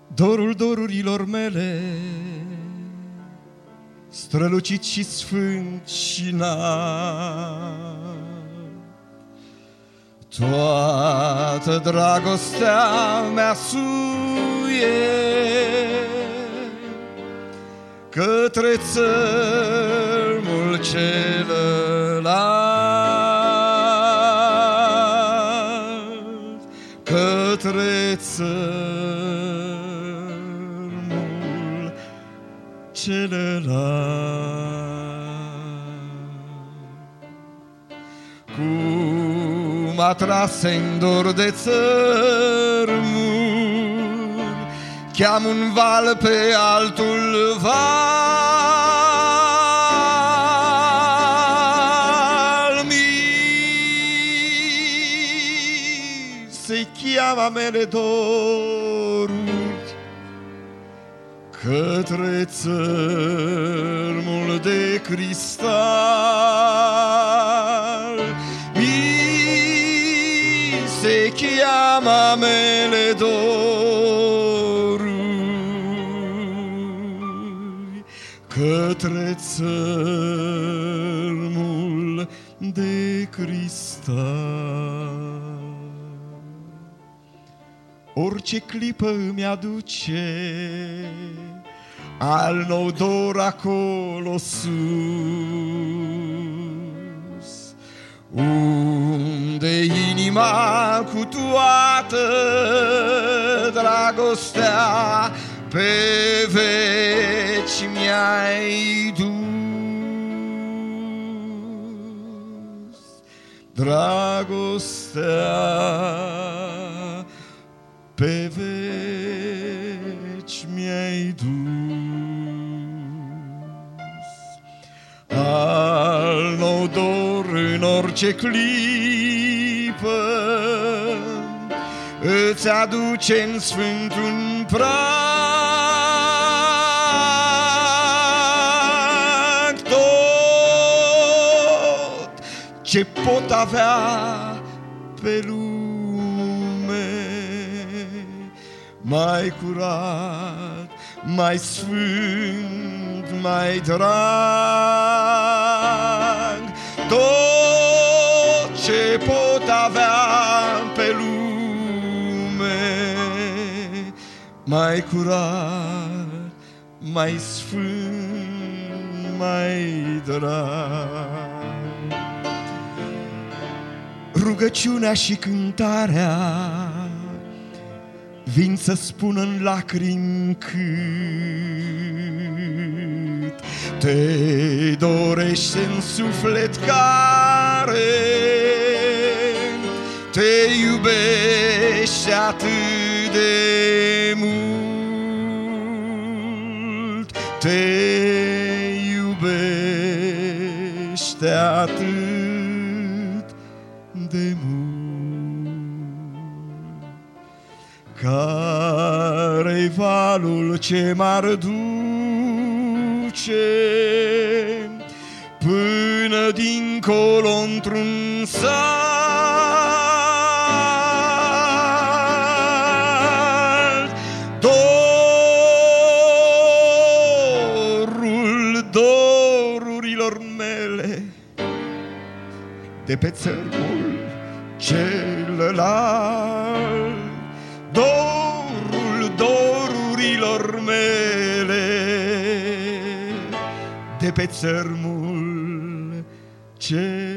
dorul dorurilor mele, strălucit și sfânt și înalt. Toată dragostea mea suie către țărmul celălalt, către țărmul celălalt. Cum atrase în dor de țărmuri, cheam un val pe altul val, se cheamă mele doruri către țărmul de cristal. Se cheamă mele doruri către țărmul de cristal. Orice clipă îmi aduce al nou dor acolo sus, unde inima cu toată dragostea pe veci mi-ai dus. Dragostea pe veci mi-ai dus. Al nou dor în orice clipă îți aduce în sfântul prag tot ce pot avea pe lume, mai curat, mai sfânt, mai drag. Tot ce pot avea pe lume, mai curat, mai sfânt, mai drag. Rugăciunea și cântarea vin să spună în lacrimi cât te dorește în suflet, care te iubește atât de mult, te iubește atât de mult. Care-i valul ce m-ar duce până dincolo într-un salt? Dorul dorurilor mele de pe țărmul celălalt, dorul dorurilor mele de pe țărmul celălalt.